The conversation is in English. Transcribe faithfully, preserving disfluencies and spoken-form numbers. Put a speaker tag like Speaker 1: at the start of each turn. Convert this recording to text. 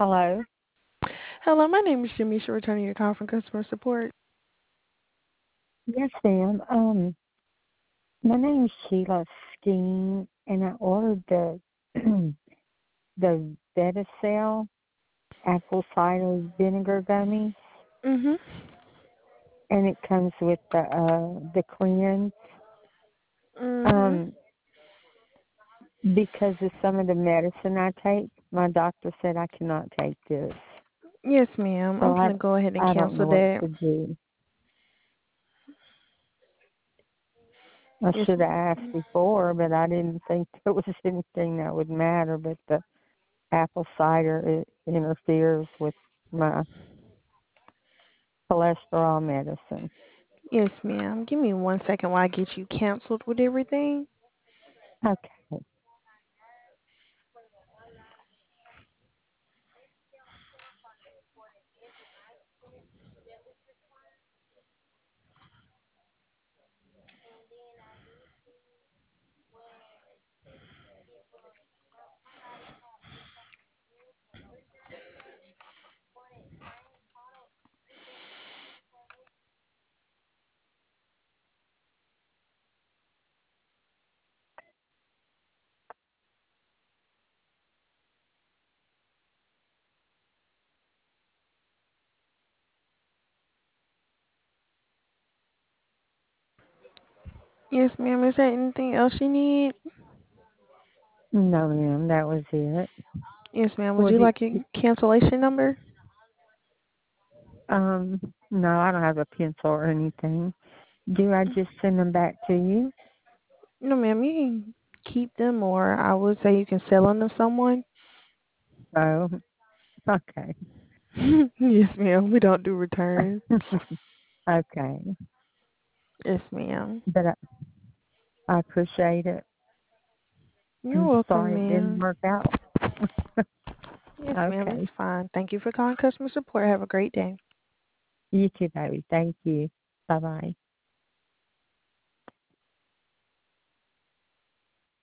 Speaker 1: Hello.
Speaker 2: Hello, my name is Jamisha, returning your call from customer support.
Speaker 1: Yes, ma'am. Um, my name is Sheila Skeen, and I ordered the the Betacel apple cider vinegar gummies,
Speaker 2: Mhm.
Speaker 1: and it comes with the uh the cleanse.
Speaker 2: Mhm.
Speaker 1: Um, because of some of the medicine I take, my doctor said I cannot take this,
Speaker 2: Yes, ma'am.
Speaker 1: so
Speaker 2: I'm
Speaker 1: I
Speaker 2: gonna go ahead and
Speaker 1: I don't
Speaker 2: cancel
Speaker 1: know what
Speaker 2: that.
Speaker 1: to do. I
Speaker 2: Yes.
Speaker 1: should have asked before, but I didn't think there was anything that would matter. But the apple cider it interferes with my cholesterol medicine.
Speaker 2: Yes, ma'am. Give me one second while I get you canceled with everything.
Speaker 1: Okay.
Speaker 2: Yes, ma'am. Is there anything else you need?
Speaker 1: No, ma'am, that was it.
Speaker 2: Yes, ma'am. Would
Speaker 1: Would
Speaker 2: you
Speaker 1: you?
Speaker 2: like a cancellation number?
Speaker 1: Um, no, I don't have a pencil or anything. Do I just send them back to you?
Speaker 2: No, ma'am. You can keep them, or I would say you can sell them to someone.
Speaker 1: Oh, okay.
Speaker 2: Yes, ma'am. We don't do returns.
Speaker 1: Okay.
Speaker 2: Yes, ma'am.
Speaker 1: But I, I appreciate it.
Speaker 2: You're
Speaker 1: I'm
Speaker 2: welcome,
Speaker 1: sorry it didn't
Speaker 2: ma'am.
Speaker 1: work out.
Speaker 2: Yes, ma'am. It's
Speaker 1: Okay.
Speaker 2: fine. Thank you for calling customer support. Have a great day.
Speaker 1: You too, baby. Thank you. Bye bye.